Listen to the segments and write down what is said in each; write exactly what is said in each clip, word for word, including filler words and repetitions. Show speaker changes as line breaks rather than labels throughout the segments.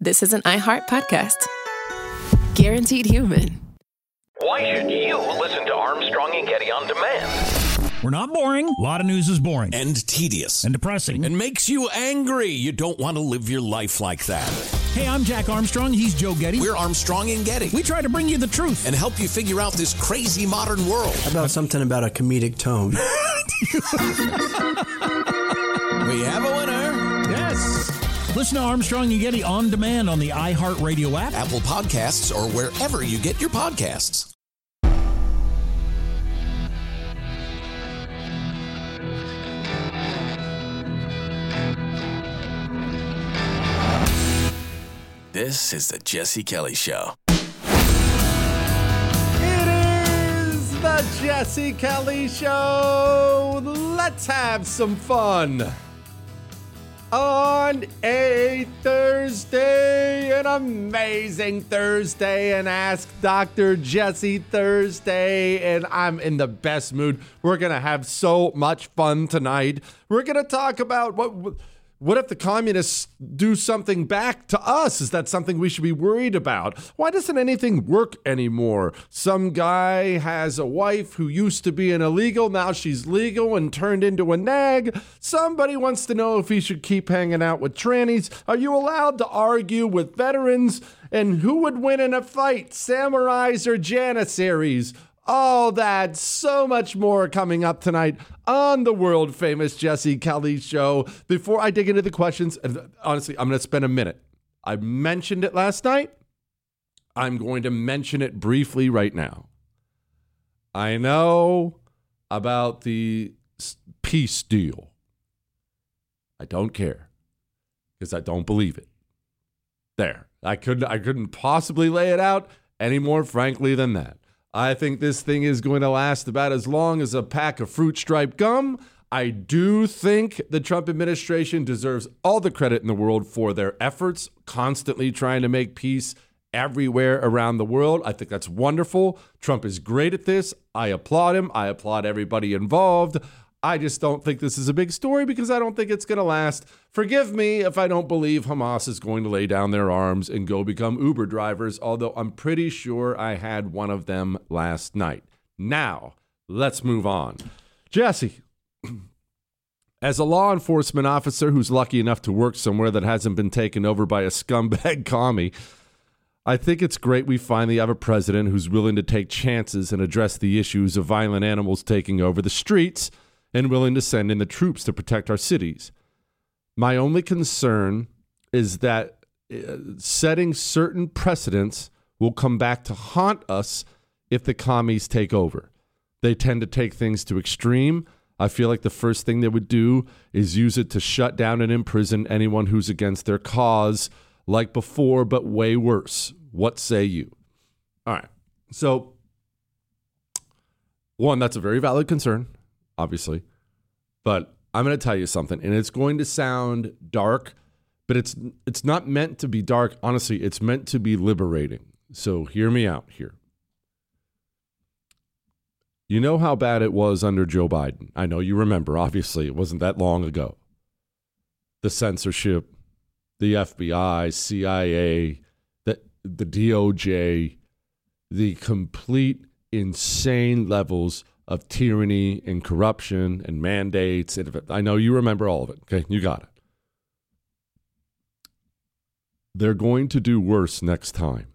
this is an iHeart podcast. Guaranteed human.
Why should you listen to Armstrong and Getty on demand?
We're not boring. A lot of news is boring.
And tedious.
And depressing.
And makes you angry. You don't want to live your life like that.
Hey, I'm Jack Armstrong. He's Joe Getty.
We're Armstrong and Getty.
We try to bring you the truth.
And help you figure out this crazy modern world.
How about something about a comedic tone?
We have a winner.
Yes. Listen to Armstrong and Getty on demand on the iHeartRadio app,
Apple Podcasts, or wherever you get your podcasts. This is the Jesse Kelly Show.
It is the Jesse Kelly Show. Let's have some fun. On a Thursday, an amazing Thursday, and Ask Doctor Jesse Thursday, and I'm in the best mood. We're going to have so much fun tonight. We're going to talk about what... What if the communists do something back to us? Is that something we should be worried about? Why doesn't anything work anymore? Some guy has a wife who used to be an illegal, now she's legal and turned into a nag. Somebody wants to know if he should keep hanging out with trannies. Are you allowed to argue with veterans? And who would win in a fight, samurais or janissaries? All that, so much more coming up tonight on the world famous Jesse Kelly Show. Before I dig into the questions, and honestly, I'm going to spend a minute. I mentioned it last night. I'm going to mention it briefly right now. I know about the peace deal. I don't care because I don't believe it. There, I couldn't, I couldn't possibly lay it out any more frankly than that. I think this thing is going to last about as long as a pack of fruit stripe gum. I do think the Trump administration deserves all the credit in the world for their efforts, constantly trying to make peace everywhere around the world. I think that's wonderful. Trump is great at this. I applaud him. I applaud everybody involved. I just don't think this is a big story because I don't think it's going to last. Forgive me if I don't believe Hamas is going to lay down their arms and go become Uber drivers, although I'm pretty sure I had one of them last night. Now, let's move on. Jesse, as a law enforcement officer who's lucky enough to work somewhere that hasn't been taken over by a scumbag commie, I think it's great we finally have a president who's willing to take chances and address the issues of violent animals taking over the streets and willing to send in the troops to protect our cities. My only concern is that uh, setting certain precedents will come back to haunt us if the commies take over. They tend to take things to extreme. I feel like the first thing they would do is use it to shut down and imprison anyone who's against their cause, like before, but way worse. What say you? All right. So, one, that's a very valid concern. Obviously, but I'm going to tell you something, and it's going to sound dark, but it's it's not meant to be dark. Honestly, it's meant to be liberating. So hear me out here. You know how bad it was under Joe Biden. I know you remember, obviously. It wasn't that long ago. The censorship, the F B I, C I A, the, the D O J, the complete insane levels of tyranny and corruption and mandates. And I know you remember all of it. Okay, you got it. They're going to do worse next time.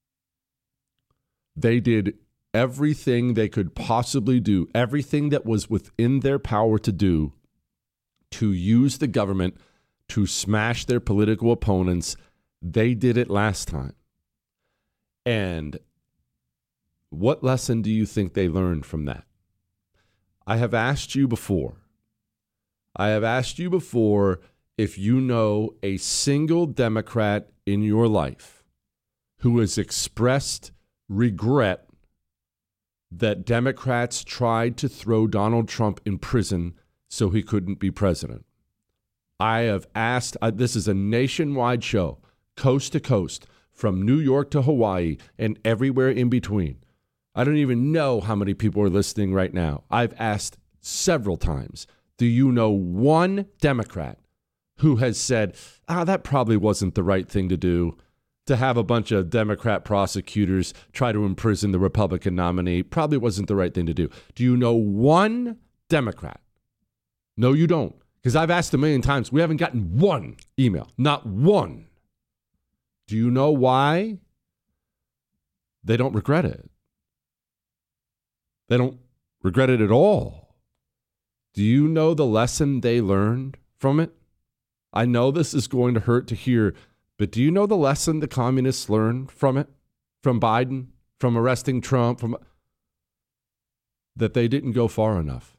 They did everything they could possibly do, everything that was within their power to do, to use the government to smash their political opponents. They did it last time. And what lesson do you think they learned from that? I have asked you before. I have asked you before if you know a single Democrat in your life who has expressed regret that Democrats tried to throw Donald Trump in prison so he couldn't be president. I have asked, uh, this is a nationwide show, coast to coast, from New York to Hawaii and everywhere in between. I don't even know how many people are listening right now. I've asked several times, do you know one Democrat who has said, ah, that probably wasn't the right thing to do? to have a bunch of Democrat prosecutors try to imprison the Republican nominee. Probably wasn't the right thing to do. Do you know one Democrat? No, you don't. Because I've asked a million times. We haven't gotten one email. Not one. Do you know why? They don't regret it. They don't regret it at all. Do you know the lesson they learned from it? I know this is going to hurt to hear, but do you know the lesson the communists learned from it? From Biden? From arresting Trump? From that they didn't go far enough.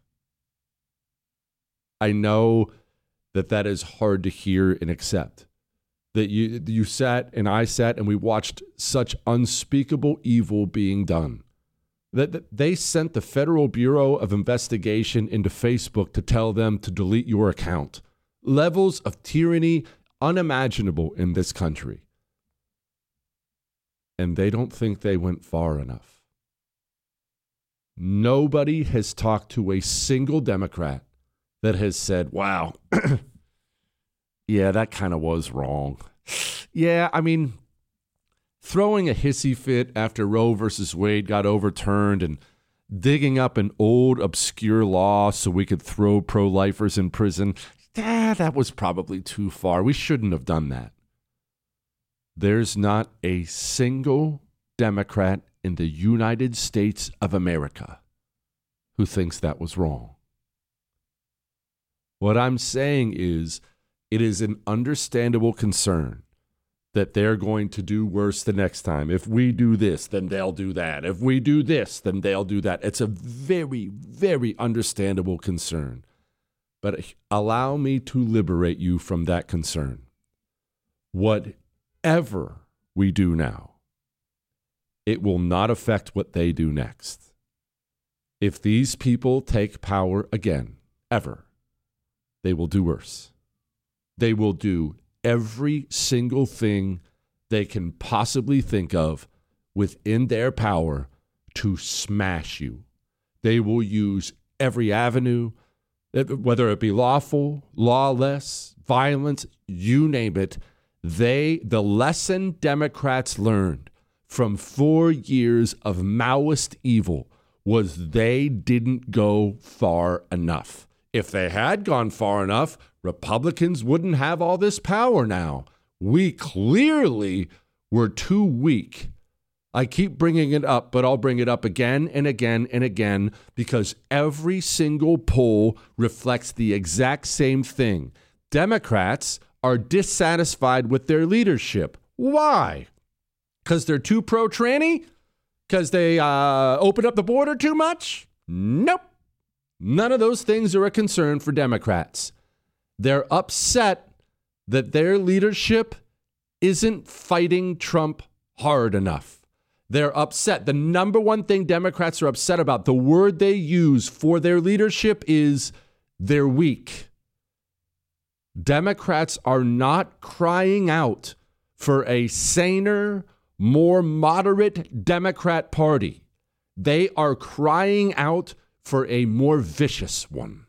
I know that that is hard to hear and accept. That you you sat and I sat and we watched such unspeakable evil being done. That, that they sent the Federal Bureau of Investigation into Facebook to tell them to delete your account. Levels of tyranny unimaginable in this country. And they don't think they went far enough. Nobody has talked to a single Democrat that has said, wow, yeah, that kind of was wrong. Yeah, I mean, throwing a hissy fit after Roe versus Wade got overturned and digging up an old obscure law so we could throw pro-lifers in prison, yeah, that was probably too far. We shouldn't have done that. There's not a single Democrat in the United States of America who thinks that was wrong. What I'm saying is, it is an understandable concern that they're going to do worse the next time. If we do this, then they'll do that. If we do this, then they'll do that. It's a very, very understandable concern. But allow me to liberate you from that concern. Whatever we do now, it will not affect what they do next. If these people take power again, ever, they will do worse. They will do every single thing they can possibly think of within their power to smash you. They will use every avenue, whether it be lawful, lawless, violence, you name it. They, the lesson Democrats learned from four years of Maoist evil was they didn't go far enough. If they had gone far enough, Republicans wouldn't have all this power now. We clearly were too weak. I keep bringing it up, but I'll bring it up again and again and again because every single poll reflects the exact same thing. Democrats are dissatisfied with their leadership. Why? Because they're too pro-tranny? Because they uh, open up the border too much? Nope. None of those things are a concern for Democrats. They're upset that their leadership isn't fighting Trump hard enough. They're upset. The number one thing Democrats are upset about, the word they use for their leadership is they're weak. Democrats are not crying out for a saner, more moderate Democrat Party. They are crying out for a more vicious one.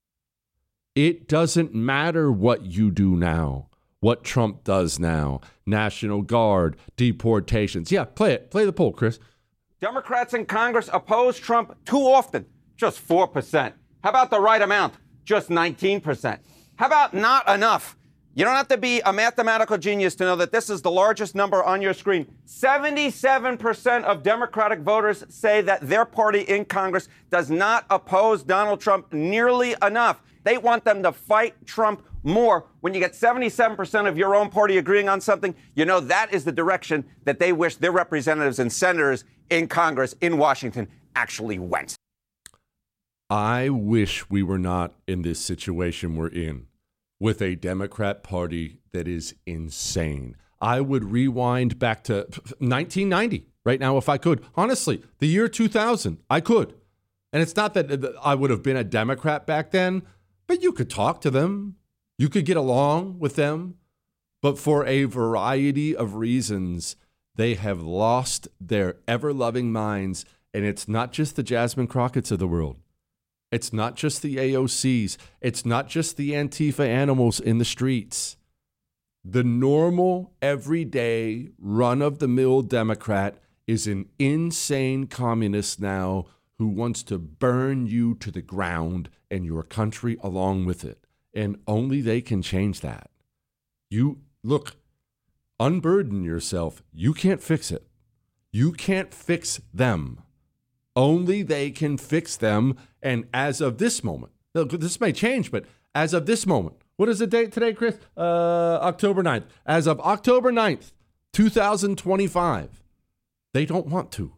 It doesn't matter what you do now, what Trump does now, National Guard, deportations. Yeah, play it. Play the poll, Chris.
Democrats in Congress oppose Trump too often, just four percent. How about the right amount? Just nineteen percent. How about not enough? You don't have to be a mathematical genius to know that this is the largest number on your screen. seventy-seven percent of Democratic voters say that their party in Congress does not oppose Donald Trump nearly enough. They want them to fight Trump more. When you get seventy-seven percent of your own party agreeing on something, you know that is the direction that they wish their representatives and senators in Congress in Washington actually went.
I wish we were not in this situation we're in, with a Democrat Party that is insane. I would rewind back to nineteen ninety right now if I could. Honestly, the year two thousand, I could. And it's not that I would have been a Democrat back then, but you could talk to them. You could get along with them. But for a variety of reasons, they have lost their ever-loving minds. And it's not just the Jasmine Crockett's of the world. It's not just the A O Cs. It's not just the Antifa animals in the streets. The normal, everyday, run-of-the-mill Democrat is an insane communist now who wants to burn you to the ground and your country along with it. And only they can change that. You, look, unburden yourself. You can't fix it. You can't fix them. Only they can fix them. And as of this moment, look, this may change, but as of this moment, what is the date today, Chris? Uh, October ninth. As of October ninth, twenty twenty-five, they don't want to.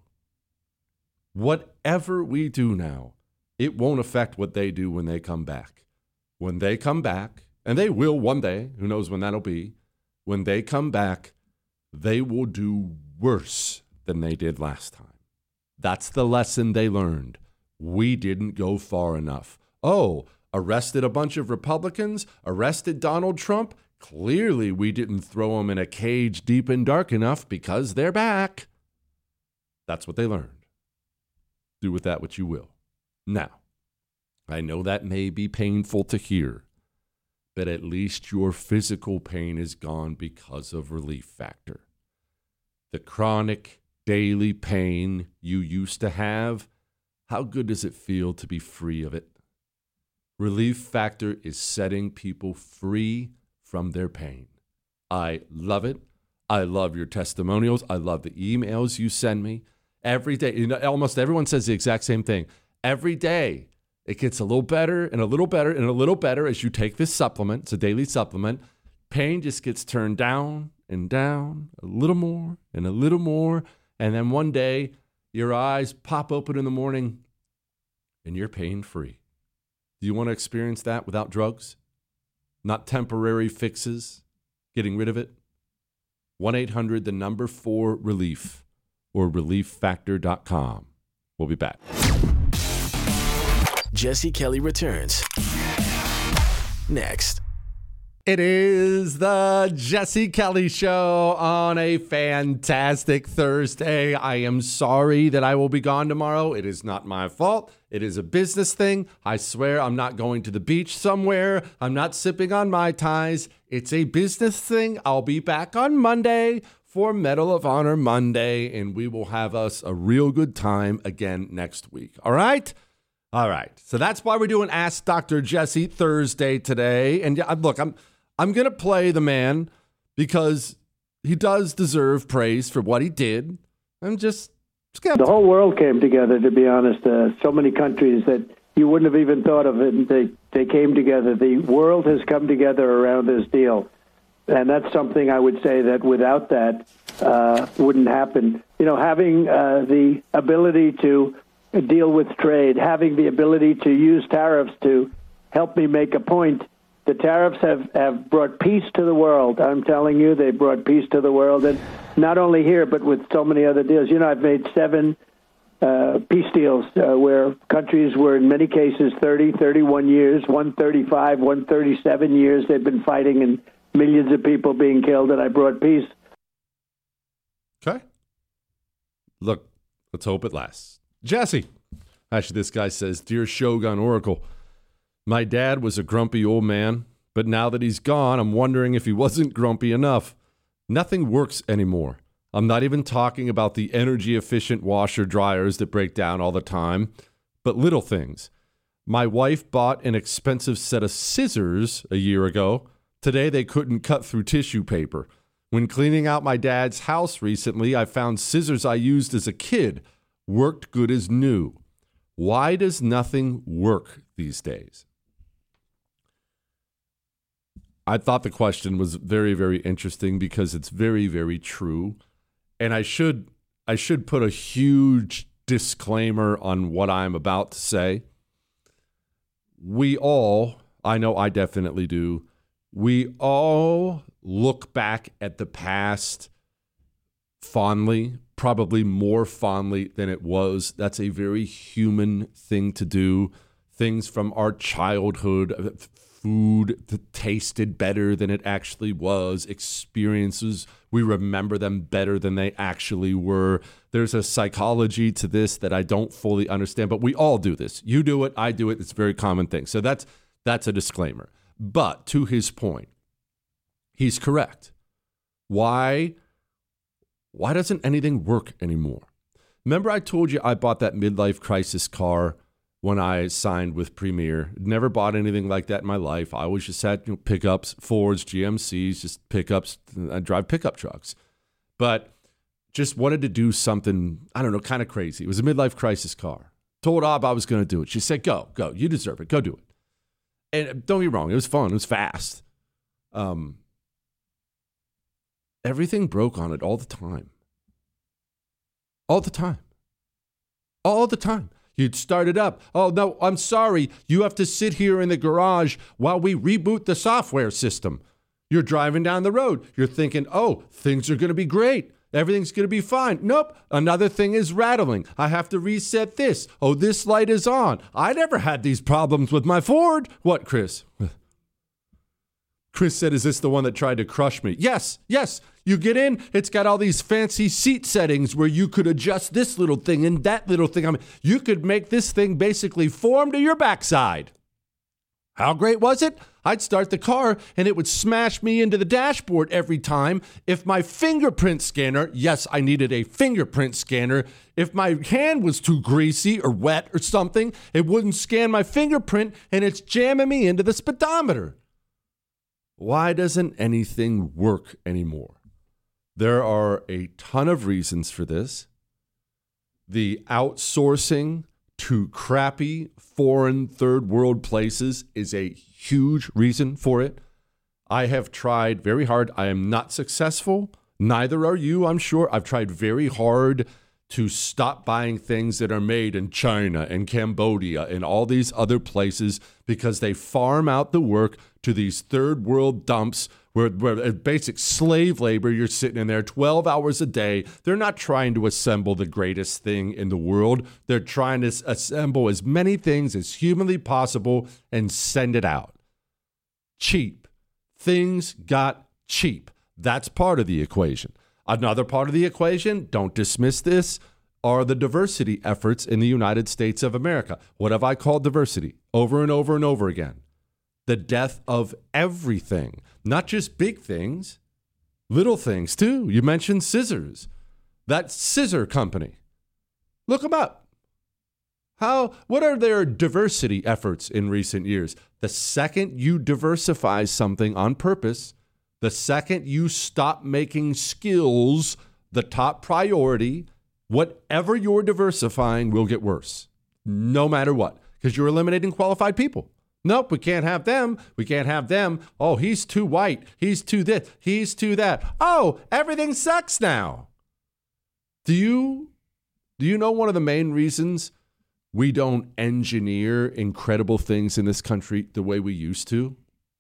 Whatever we do now, it won't affect what they do when they come back. When they come back, and they will one day, who knows when that'll be, when they come back, they will do worse than they did last time. That's the lesson they learned. We didn't go far enough. Oh, arrested a bunch of Republicans, arrested Donald Trump. Clearly, we didn't throw them in a cage deep and dark enough because they're back. That's what they learned. Do with that what you will. Now, I know that may be painful to hear, but at least your physical pain is gone because of Relief Factor. The chronic, daily pain you used to have, how good does it feel to be free of it? Relief Factor is setting people free from their pain. I love it. I love your testimonials. I love the emails you send me. Every day, you know, almost everyone says the exact same thing. Every day, it gets a little better and a little better and a little better as you take this supplement. It's a daily supplement. Pain just gets turned down and down, a little more and a little more. And then one day, your eyes pop open in the morning and you're pain-free. Do you want to experience that without drugs? Not temporary fixes, getting rid of it? one eight hundred, the number four, relief, or relief factor dot com. We'll be back.
Jesse Kelly returns next.
It is the Jesse Kelly Show on a fantastic Thursday. I am sorry that I will be gone tomorrow. It is not my fault. It is a business thing. I swear I'm not going to the beach somewhere. I'm not sipping on Mai Tais. It's a business thing. I'll be back on Monday for Medal of Honor Monday, and we will have us a real good time again next week. All right? All right. So that's why we're doing Ask Doctor Jesse Thursday today. And yeah, look, I'm I'm going to play the man because he does deserve praise for what he did. I'm just skeptical.
The whole world came together, to be honest. Uh, so many countries that you wouldn't have even thought of it, and they, they came together. The world has come together around this deal. And that's something I would say that without that uh, wouldn't happen. You know, having uh, the ability to deal with trade, having the ability to use tariffs to help me make a point. The tariffs have, have brought peace to the world. I'm telling you, they brought peace to the world. And not only here, but with so many other deals. You know, I've made seven uh, peace deals uh, where countries were, in many cases, thirty, thirty-one years, one thirty-five, one thirty-seven years. They've been fighting and millions of people being killed, and I brought peace.
Okay. Look, let's hope it lasts. Jesse. Actually, this guy says, Dear Shogun Oracle, my dad was a grumpy old man, but now that he's gone, I'm wondering if he wasn't grumpy enough. Nothing works anymore. I'm not even talking about the energy-efficient washer dryers that break down all the time, but little things. My wife bought an expensive set of scissors a year ago. Today, they couldn't cut through tissue paper. When cleaning out my dad's house recently, I found scissors I used as a kid worked good as new. Why does nothing work these days? I thought the question was very, very interesting because it's very, very true. And I should I should put a huge disclaimer on what I'm about to say. We all, I know I definitely do, we all look back at the past fondly, probably more fondly than it was. That's a very human thing to do. Things from our childhood, food that tasted better than it actually was, experiences, we remember them better than they actually were. There's a psychology to this that I don't fully understand, but we all do this. You do it, I do it. It's a very common thing. So that's that's a disclaimer. But to his point, He's correct. Why, why doesn't anything work anymore? Remember I told you I bought that midlife crisis car when I signed with Premier. Never bought anything like that in my life. I always just had, you know, pickups, Fords, G M Cs, just pickups. I drive pickup trucks. But just wanted to do something, I don't know, kind of crazy. It was a midlife crisis car. Told Ob I was going to do it. She said, go, go. You deserve it. Go do it. And don't get me wrong, it was fun. It was fast. Um, everything broke on it all the time. All the time. All the time. You'd start it up. Oh, no, I'm sorry. You have to sit here in the garage while we reboot the software system. You're driving down the road. You're thinking, oh, things are going to be great. Everything's going to be fine. Nope. Another thing is rattling. I have to reset this. Oh, this light is on. I never had these problems with my Ford. What, Chris? Chris said, is this the one that tried to crush me? Yes, yes. You get in, it's got all these fancy seat settings where you could adjust this little thing and that little thing. I mean, you could make this thing basically form to your backside. How great was it? I'd start the car and it would smash me into the dashboard every time. If my fingerprint scanner, yes, I needed a fingerprint scanner. If my hand was too greasy or wet or something, it wouldn't scan my fingerprint and it's jamming me into the speedometer. Why doesn't anything work anymore? There are a ton of reasons for this. The outsourcing to crappy foreign third world places is a huge reason for it. I have tried very hard. I am not successful. Neither are you, I'm sure. I've tried very hard to stop buying things that are made in China and Cambodia and all these other places because they farm out the work to these third world dumps where, where basic slave labor, you're sitting in there twelve hours a day. They're not trying to assemble the greatest thing in the world. They're trying to assemble as many things as humanly possible and send it out. Cheap. Things got cheap. That's part of the equation. Another part of the equation, don't dismiss this, are the diversity efforts in the United States of America. What have I called diversity? Over and over and over again. The death of everything, not just big things, little things too. You mentioned scissors. That scissor company. Look them up. How, what are their diversity efforts in recent years? The second you diversify something on purpose, the second you stop making skills the top priority, whatever you're diversifying will get worse, no matter what, because you're eliminating qualified people. Nope, we can't have them. We can't have them. Oh, he's too white. He's too this. He's too that. Oh, everything sucks now. Do you, do you know one of the main reasons we don't engineer incredible things in this country the way we used to?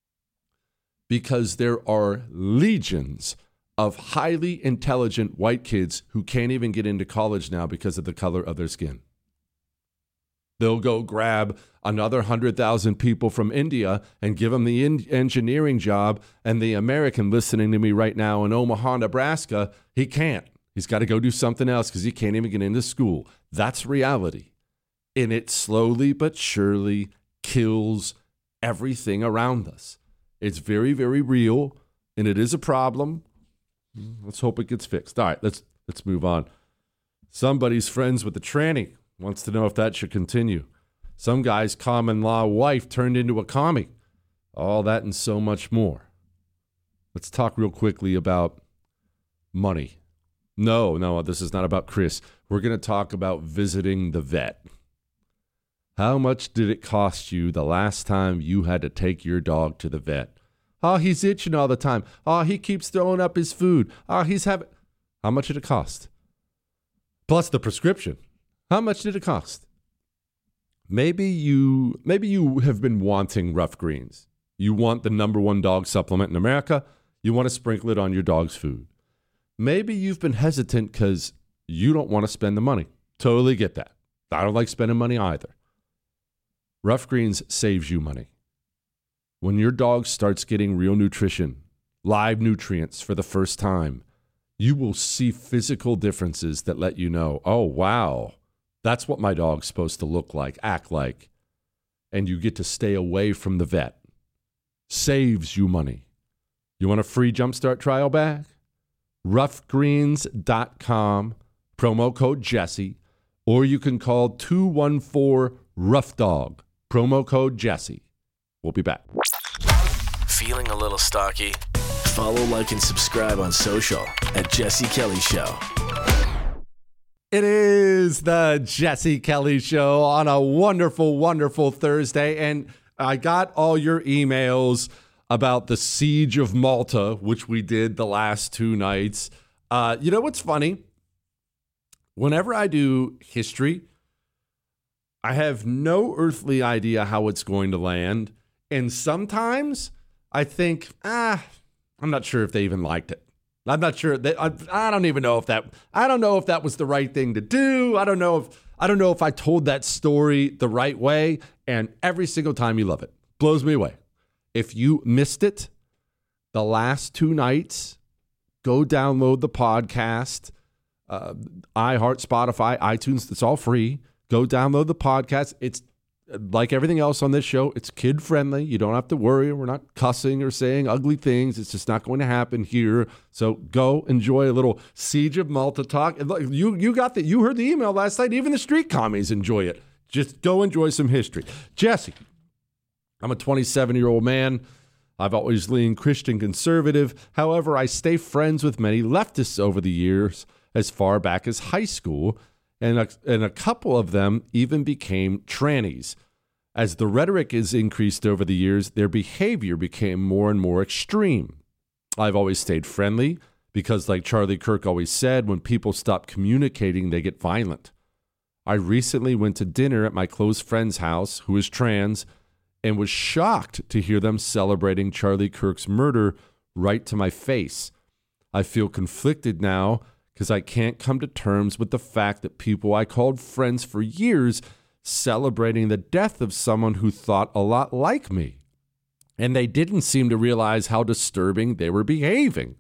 Because there are legions of highly intelligent white kids who can't even get into college now because of the color of their skin. They'll go grab another one hundred thousand people from India and give them the in- engineering job, and the American listening to me right now in Omaha, Nebraska, he can't. He's got to go do something else because he can't even get into school. That's reality. And it slowly but surely kills everything around us. It's very, very real, and it is a problem. Let's hope it gets fixed. All right, let's let's move on. Somebody's friends with the tranny wants to know if that should continue. Some guy's common law wife turned into a commie. All that and so much more. Let's talk real quickly about money. No, no, this is not about Chris. We're going to talk about visiting the vet. How much did it cost you the last time you had to take your dog to the vet? Oh, he's itching all the time. Oh, he keeps throwing up his food. Oh, he's having... How much did it cost? Plus the prescription. How much did it cost? Maybe you, maybe you have been wanting Rough Greens. You want the number one dog supplement in America. You want to sprinkle it on your dog's food. Maybe you've been hesitant because you don't want to spend the money. Totally get that. I don't like spending money either. Rough Greens saves you money. When your dog starts getting real nutrition, live nutrients for the first time, you will see physical differences that let you know, oh, wow, that's what my dog's supposed to look like, act like. And you get to stay away from the vet. Saves you money. You want a free Jumpstart trial bag? rough greens dot com, promo code Jesse, or you can call two one four, rough dog, promo code Jesse. We'll be back.
Feeling a little stocky? Follow, like, and subscribe on social at Jesse Kelly Show.
It is the Jesse Kelly Show on a wonderful, wonderful Thursday. And I got all your emails about the Siege of Malta, which we did the last two nights. Uh, you know what's funny? Whenever I do history, I have no earthly idea how it's going to land. And sometimes I think, ah, I'm not sure if they even liked it. I'm not sure that I, I don't even know if that I don't know if that was the right thing to do. I don't know if I don't know if I told that story the right way. And every single time you love it. Blows me away. If you missed it the last two nights, go download the podcast. Uh, iHeart, Spotify, iTunes, it's all free. Go download the podcast. It's like everything else on this show, it's kid friendly. You don't have to worry. We're not cussing or saying ugly things. It's just not going to happen here. So go enjoy a little Siege of Malta talk. And look, you you got the you heard the email last night. Even the street commies enjoy it. Just go enjoy some history. Jesse, I'm a twenty-seven-year-old man. I've always leaned Christian conservative. However, I stay friends with many leftists over the years, as far back as high school. And a, and a couple of them even became trannies. As the rhetoric is increased over the years, their behavior became more and more extreme. I've always stayed friendly because, like Charlie Kirk always said, when people stop communicating, they get violent. I recently went to dinner at my close friend's house, who is trans, and was shocked to hear them celebrating Charlie Kirk's murder right to my face. I feel conflicted now because I can't come to terms with the fact that people I called friends for years celebrating the death of someone who thought a lot like me. And they didn't seem to realize how disturbing they were behaving.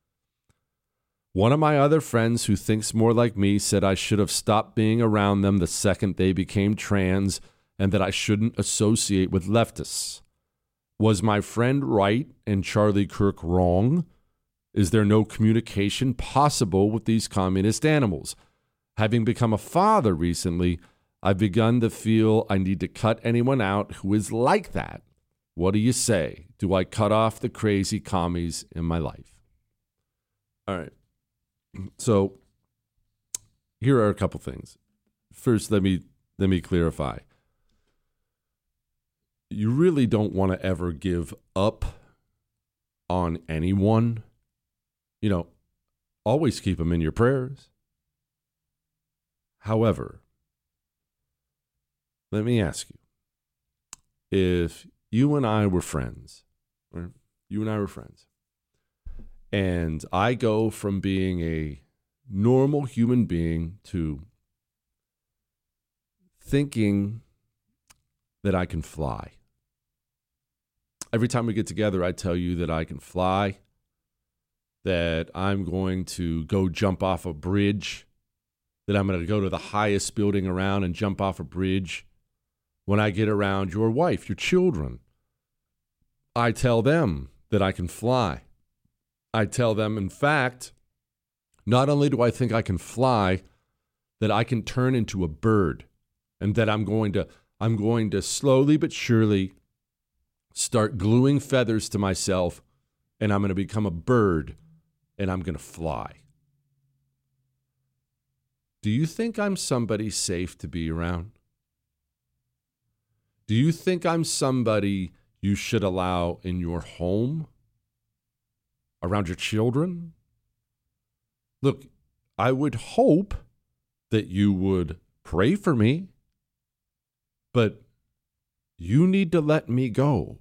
One of my other friends who thinks more like me said I should have stopped being around them the second they became trans and that I shouldn't associate with leftists. Was my friend right and Charlie Kirk wrong? Is there no communication possible with these communist animals? Having become a father recently, I've begun to feel I need to cut anyone out who is like that. What do you say? Do I cut off the crazy commies in my life? All right. So here are a couple things. First, let me let me clarify. You really don't want to ever give up on anyone. You know, always keep them in your prayers. However, let me ask you, if you and I were friends, right? You and I were friends, and I go from being a normal human being to thinking that I can fly. Every time we get together, I tell you that I can fly, that I'm going to go jump off a bridge, that I'm going to go to the highest building around and jump off a bridge. When I get around your wife, your children, I tell them that I can fly. I tell them, in fact, not only do I think I can fly, that I can turn into a bird, and that I'm going to I'm going to slowly but surely start gluing feathers to myself, and I'm going to become a bird, and I'm going to fly. Do you think I'm somebody safe to be around? Do you think I'm somebody you should allow in your home? Around your children? Look, I would hope that you would pray for me, but you need to let me go.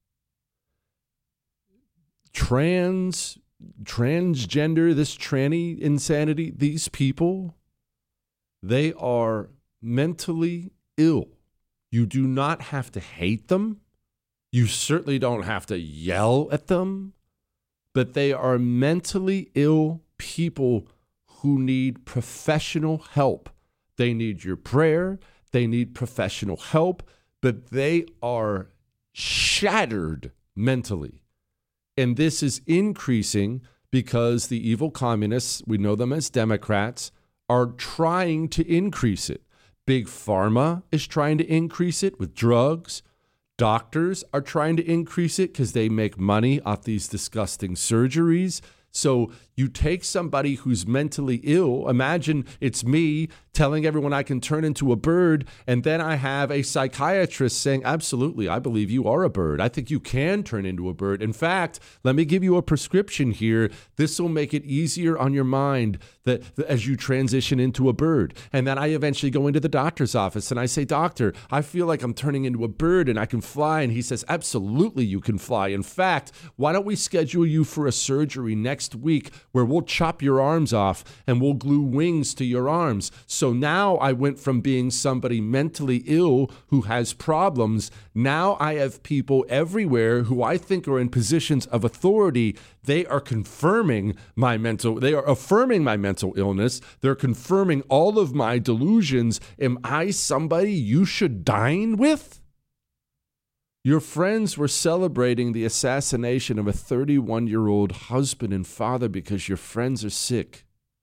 Trans, transgender, this tranny insanity, these people, they are mentally ill. You do not have to hate them. You certainly don't have to yell at them, but they are mentally ill people who need professional help. They need your prayer. They need professional help, but they are shattered mentally. And this is increasing because the evil communists, we know them as Democrats, are trying to increase it. Big Pharma is trying to increase it with drugs. Doctors are trying to increase it because they make money off these disgusting surgeries. So you take somebody who's mentally ill. Imagine it's me telling everyone I can turn into a bird, and then I have a psychiatrist saying, absolutely, I believe you are a bird. I think you can turn into a bird. In fact, let me give you a prescription here. This will make it easier on your mind that, that as you transition into a bird. And then I eventually go into the doctor's office and I say, doctor, I feel like I'm turning into a bird and I can fly. And he says, absolutely, you can fly. In fact, why don't we schedule you for a surgery next week where we'll chop your arms off and we'll glue wings to your arms. So now I went from being somebody mentally ill who has problems. Now I have people everywhere who I think are in positions of authority. They are confirming my mental, they are affirming my mental illness. They're confirming all of my delusions. Am I somebody you should dine with? Your friends were celebrating the assassination of a thirty-one-year-old husband and father because your friends are sick.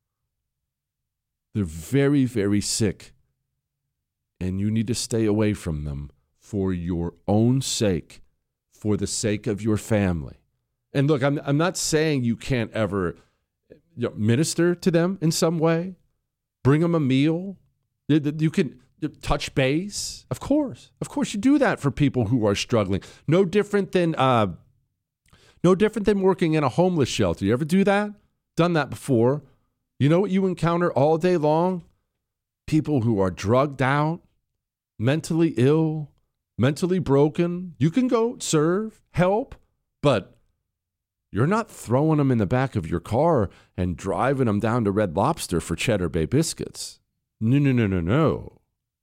They're very, very sick. And you need to stay away from them for your own sake, for the sake of your family. And look, I'm I'm not saying you can't ever you know, minister to them in some way, bring them a meal. You can touch base. Of course. Of course you do that for people who are struggling. No different than uh, no different than working in a homeless shelter. You ever do that? Done that before. You know what you encounter all day long? People who are drugged out, mentally ill, mentally broken. You can go serve, help, but you're not throwing them in the back of your car and driving them down to Red Lobster for Cheddar Bay biscuits. No, no, no, no, no.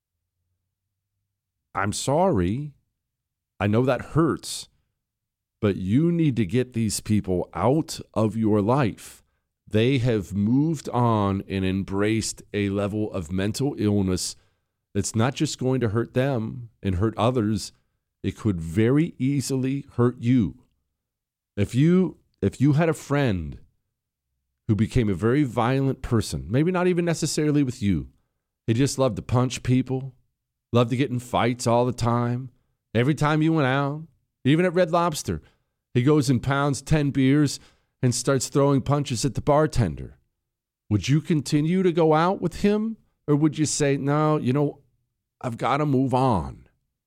I'm sorry. I know that hurts, but you need to get these people out of your life. They have moved on and embraced a level of mental illness that's not just going to hurt them and hurt others. It could very easily hurt you. If you if you had a friend who became a very violent person, maybe not even necessarily with you, he just loved to punch people, loved to get in fights all the time, every time you went out, even at Red Lobster, he goes and pounds ten beers and starts throwing punches at the bartender. Would you continue to go out with him? Or would you say, no, you know, I've got to move on?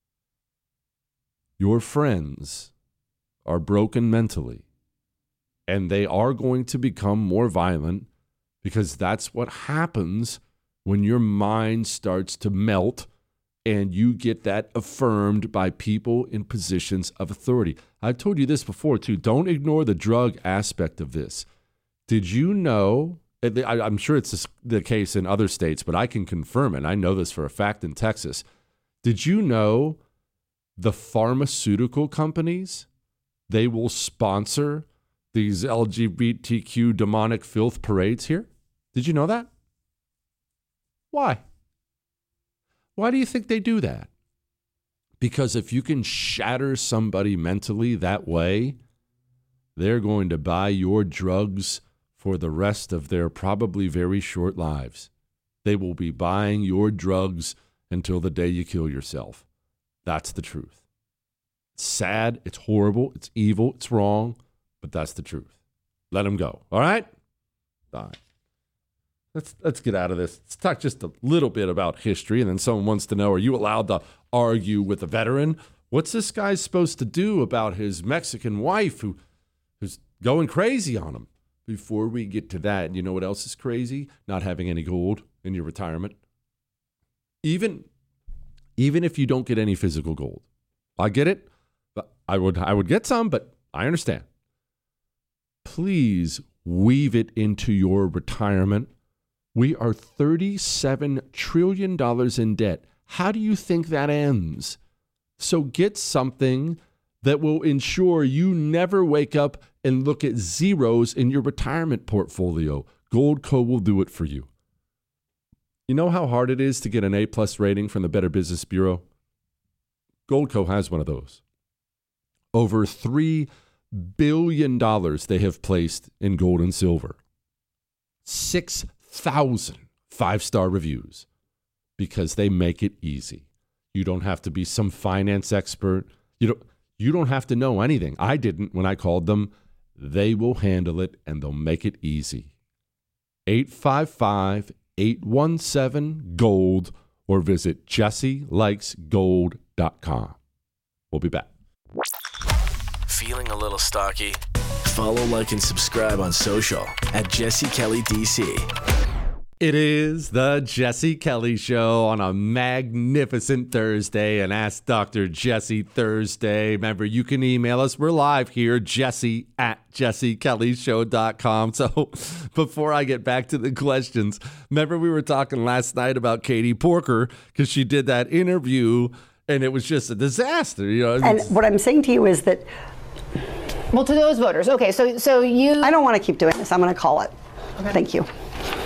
Your friends are broken mentally, and they are going to become more violent because that's what happens when your mind starts to melt and you get that affirmed by people in positions of authority. I've told you this before, too. Don't ignore the drug aspect of this. Did you know, I'm sure it's the case in other states, but I can confirm it. I know this for a fact in Texas. Did you know the pharmaceutical companies, they will sponsor these L G B T Q demonic filth parades here? Did you know that? Why? Why do you think they do that? Because if you can shatter somebody mentally that way, they're going to buy your drugs for the rest of their probably very short lives. They will be buying your drugs until the day you kill yourself. That's the truth. It's sad, it's horrible, it's evil, it's wrong, but that's the truth. Let them go. All right? All right. Let's let's get out of this. Let's talk just a little bit about history, and then someone wants to know, are you allowed to argue with a veteran? What's this guy supposed to do about his Mexican wife who who's going crazy on him? Before we get to that, you know what else is crazy? Not having any gold in your retirement. Even, even if you don't get any physical gold. I get it. But I would I would get some, but I understand. Please weave it into your retirement. We are thirty-seven trillion dollars in debt. How do you think that ends? So get something that will ensure you never wake up and look at zeros in your retirement portfolio. Goldco will do it for you. You know how hard it is to get an A-plus rating from the Better Business Bureau? Goldco has one of those. Over three billion dollars they have placed in gold and silver. six thousand five-star reviews because they make it easy. You don't have to be some finance expert. You don't, you don't have to know anything. I didn't when I called them. They will handle it, and they'll make it easy. eight five five, eight one seven, GOLD or visit jesse likes gold dot com. We'll be back.
Feeling a little stocky? Follow, like, and subscribe on social at Jesse Kelly D C.
It is the Jesse Kelly Show on a magnificent Thursday, and Ask Doctor Jesse Thursday. Remember, you can email us. We're live here, Jesse at jesse kelly show dot com. So before I get back to the questions, remember we were talking last night about Katie Porker because she did that interview, and it was just a disaster. You know,
and what I'm saying to you is that...
Well, to those voters, okay, so so you...
I don't want to keep doing this. I'm going to call it. Okay. Thank you.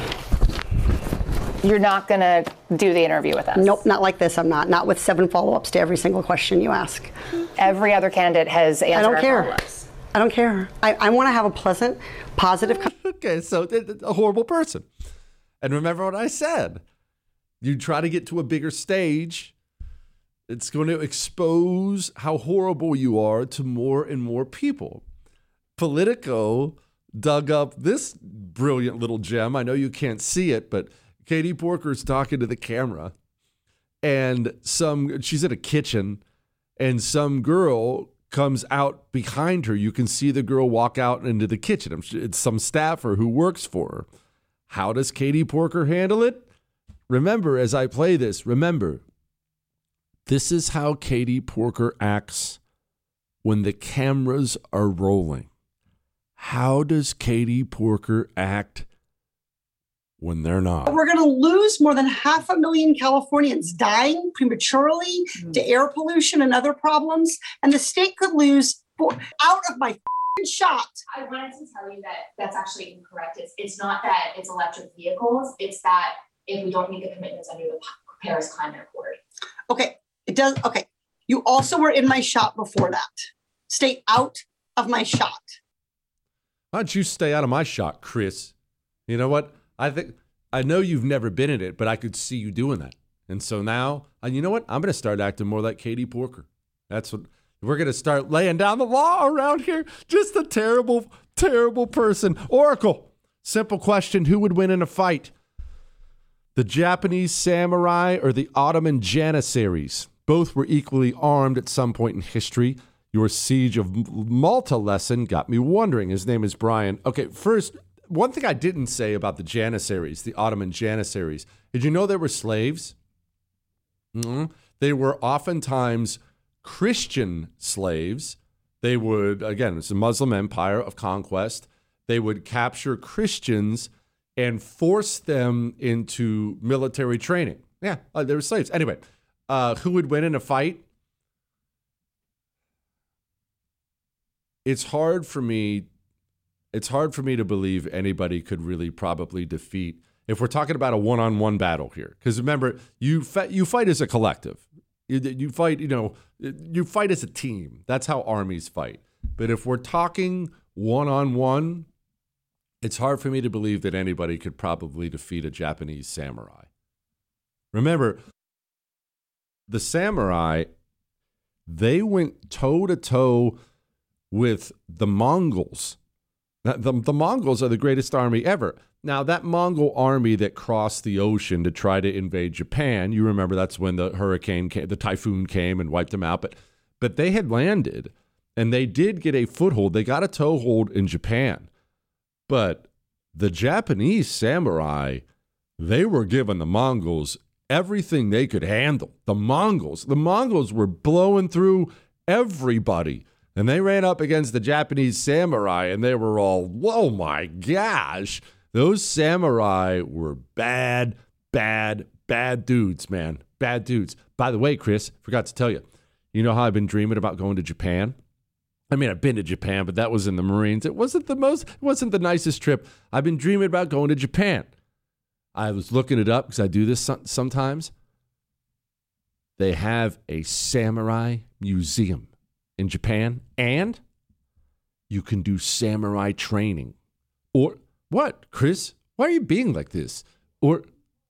You're not going to do the interview with us?
Nope, not like this. I'm not. Not with seven follow-ups to every single question you ask.
Every other candidate has answered
I don't
our
care.
follow-ups.
I don't care. I, I want to have a pleasant, positive...
Okay, so a horrible person. And remember what I said. You try to get to a bigger stage, it's going to expose how horrible you are to more and more people. Politico dug up this brilliant little gem. I know you can't see it, but Katie Porker's talking to the camera, and some she's in a kitchen, and some girl comes out behind her. You can see the girl walk out into the kitchen. It's some staffer who works for her. How does Katie Porker handle it? Remember, as I play this, remember, this is how Katie Porker acts when the cameras are rolling. How does Katie Porker act when they're not?
We're going to lose more than half a million Californians dying prematurely mm. to air pollution and other problems. And the state could lose four, out of my shot.
I wanted to tell you that that's actually incorrect. It's, it's not that it's electric vehicles. It's that if we don't meet the commitments under the Paris Climate Accord.
Okay, it does. Okay. You also were in my shot before that. Stay out of my shot.
Why don't you stay out of my shot, Chris? You know what? I think I know you've never been in it, but I could see you doing that. And so now, and you know what? I'm going to start acting more like Katie Porker. That's what we're going to start laying down the law around here. Just a terrible, terrible person. Oracle, simple question. Who would win in a fight? The Japanese samurai or the Ottoman janissaries? Both were equally armed at some point in history. Your Siege of Malta lesson got me wondering. His name is Brian. Okay, first, one thing I didn't say about the Janissaries, the Ottoman Janissaries, did you know they were slaves? Mm-hmm. They were oftentimes Christian slaves. They would, again, it's a Muslim empire of conquest. They would capture Christians and force them into military training. Yeah, uh, they were slaves. Anyway, uh, who would win in a fight? It's hard for me It's hard for me to believe anybody could really probably defeat, if we're talking about a one-on-one battle here. Because remember, you fa- you fight as a collective. You, you fight, you know, you fight as a team. That's how armies fight. But if we're talking one-on-one, it's hard for me to believe that anybody could probably defeat a Japanese samurai. Remember, the samurai, they went toe-to-toe with the Mongols. The, the Mongols are the greatest army ever. Now, that Mongol army that crossed the ocean to try to invade Japan, you remember that's when the hurricane came, the typhoon came and wiped them out. But, but they had landed, and they did get a foothold. They got a toehold in Japan. But the Japanese samurai, they were giving the Mongols everything they could handle. The Mongols, the Mongols were blowing through everybody. And they ran up against the Japanese samurai, and they were all, oh my gosh. Those samurai were bad, bad, bad dudes, man. Bad dudes. By the way, Chris, forgot to tell you, you know how I've been dreaming about going to Japan? I mean, I've been to Japan, but that was in the Marines. It wasn't the most, it wasn't the nicest trip. I've been dreaming about going to Japan. I was looking it up because I do this sometimes. They have a samurai museum in Japan, and you can do samurai training. Or what, Chris? Why are you being like this? Or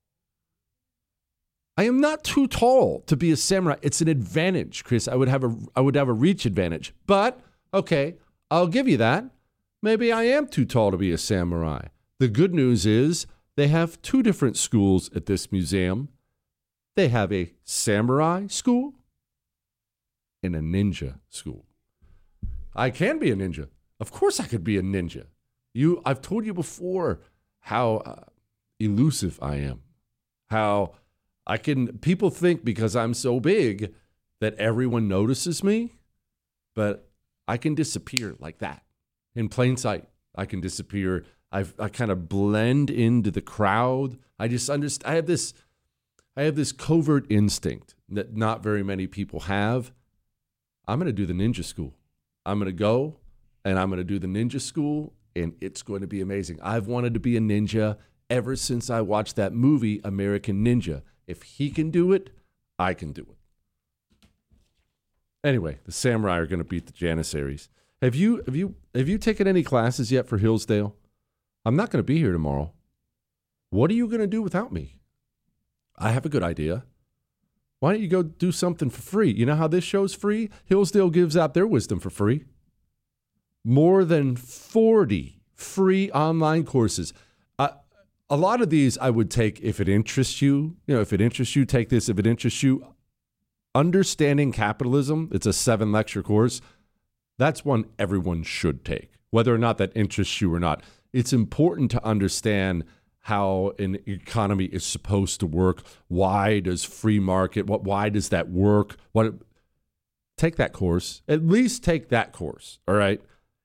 I am not too tall to be a samurai. It's an advantage, Chris. I would have a I would have a reach advantage. But okay, I'll give you that. Maybe I am too tall to be a samurai. The good news is they have two different schools at this museum. They have a samurai school and a ninja school. I can be a ninja. Of course I could be a ninja. You, I've told you before how uh, elusive I am. How I can, people think because I'm so big that everyone notices me, but I can disappear like that. In plain sight, I can disappear. I've, I kind of blend into the crowd. I just understand. I have this, I have this covert instinct that not very many people have. I'm going to do the ninja school. I'm going to go and I'm going to do the ninja school, and it's going to be amazing. I've wanted to be a ninja ever since I watched that movie, American Ninja. If he can do it, I can do it. Anyway, the samurai are going to beat the Janissaries. Have you have you have you taken any classes yet for Hillsdale? I'm not going to be here tomorrow. What are you going to do without me? I have a good idea. Why don't you go do something for free? You know how this show's free? Hillsdale gives out their wisdom for free. More than forty free online courses. Uh, a lot of these I would take if it interests you. You know, if it interests you, take this. If it interests you, Understanding Capitalism, it's a seven lecture course. That's one everyone should take, whether or not that interests you or not. It's important to understand how an economy is supposed to work. Why does free market, what, why does that work? What? Take that course. At least take that course, all right?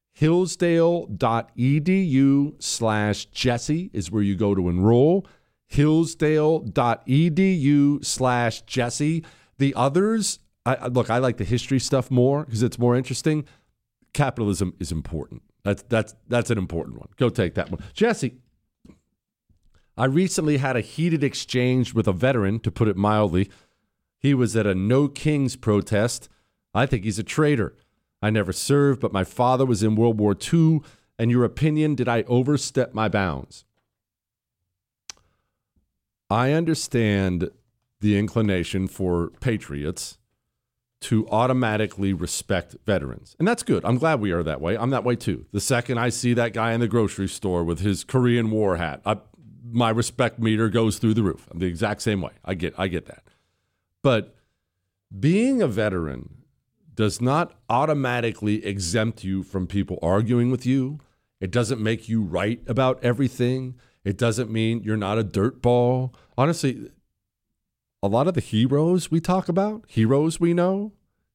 Hillsdale.edu slash Jesse is where you go to enroll. Hillsdale.edu slash Jesse. The others, I, look, I like the history stuff more because it's more interesting. Capitalism is important. That's that's that's an important one. Go take that one. Jesse, I recently had a heated exchange with a veteran, to put it mildly. He was at a No Kings protest. I think he's a traitor. I never served, but my father was in World War Two. And your opinion, did I overstep my bounds? I understand the inclination for patriots to automatically respect veterans. And that's good. I'm glad we are that way. I'm that way too. The second I see that guy in the grocery store with his Korean War hat, I, my respect meter goes through the roof. I'm the exact same way. I get, I get that. But being a veteran does not automatically exempt you from people arguing with you. It doesn't make you right about everything. It doesn't mean you're not a dirtball. Honestly, a lot of the heroes we talk about, heroes we know,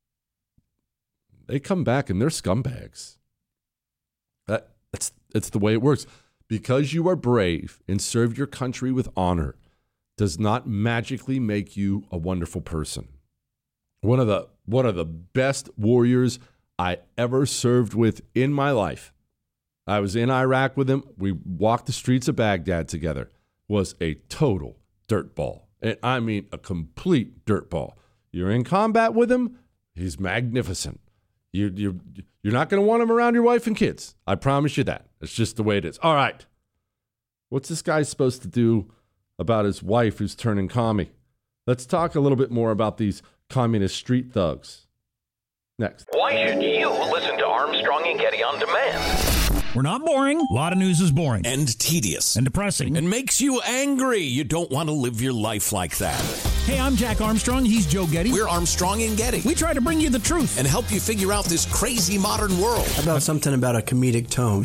they come back and they're scumbags. That, that's, that's the way it works. Because you are brave and serve your country with honor does not magically make you a wonderful person. One of the one of the best warriors I ever served with in my life, I was in Iraq with him. We walked the streets of Baghdad together, was a total dirtball. And I mean a complete dirtball. You're in combat with him, he's magnificent. You, you, you're not going to want him around your wife and kids. I promise you that. It's just the way it is. All right. What's this guy supposed to do about his wife who's turning commie? Let's talk a little bit more about these communist street thugs. Next.
Why should you listen to Armstrong and Getty on demand?
We're not boring. A lot of news is boring.
And tedious.
And depressing.
And makes you angry. You don't want to live your life like that.
Hey, I'm Jack Armstrong. He's Joe Getty.
We're Armstrong and Getty.
We try to bring you the truth.
And help you figure out this crazy modern world.
How about something about a comedic tone?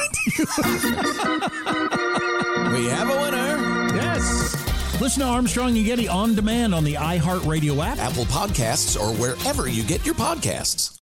We have a winner.
Yes. Listen to Armstrong and Getty on demand on the iHeartRadio app,
Apple Podcasts, or wherever you get your podcasts.